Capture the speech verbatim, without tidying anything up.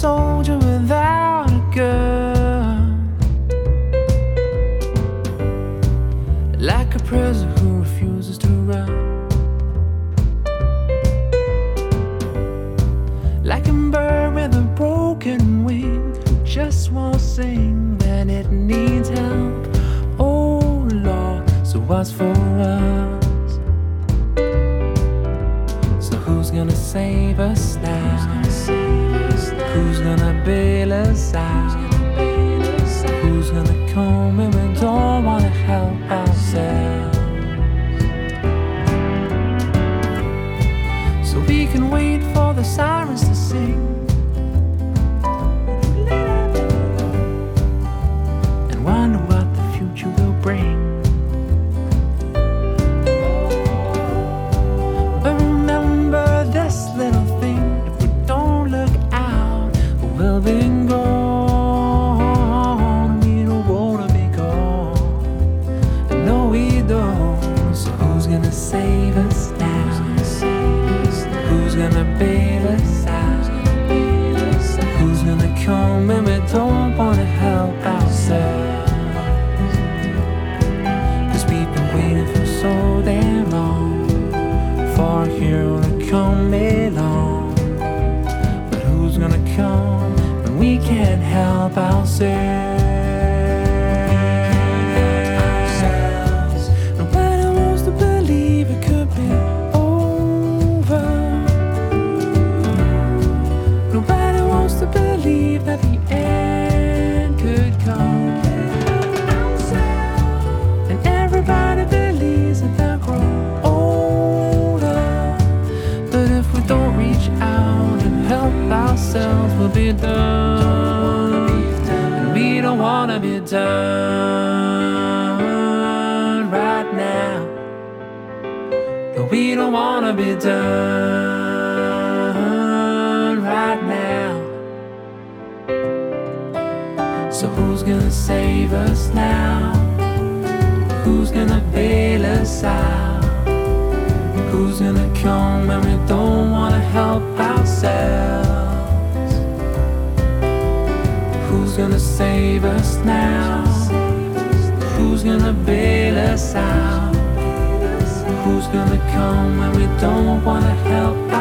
soldier without a gun, like a prisoner who refuses to run, like a bird with a broken wing who just won't sing when it needs help. Oh Lord, so what's for us? So who's gonna save us now? Who's gonna bail us out? Who's gonna come when we don't wanna help ourselves? So we can wait for the sirens to sing and wonder what the future will bring. But remember this little thing: if we don't look out, we'll be gone. We don't wanna be gone. No, we don't. So who's gonna save us now? Who's gonna bail us out? Who's gonna come when we don't wanna help ourselves? Cause we've been waiting for so damn long for a hero to come along. But who's gonna come when we can't help ourselves? Nobody wants to believe it could be over. Nobody wants to believe that the end could come. And everybody believes that they'll grow older. But if we don't reach out and help ourselves, we'll be done. And we don't wanna be done right now. No, we don't wanna be done right now. So who's gonna save us now? Who's gonna bail us out? Who's gonna come when we don't wanna help ourselves? Who's gonna save us now? Who's gonna bail us out? Who's gonna come when we don't wanna help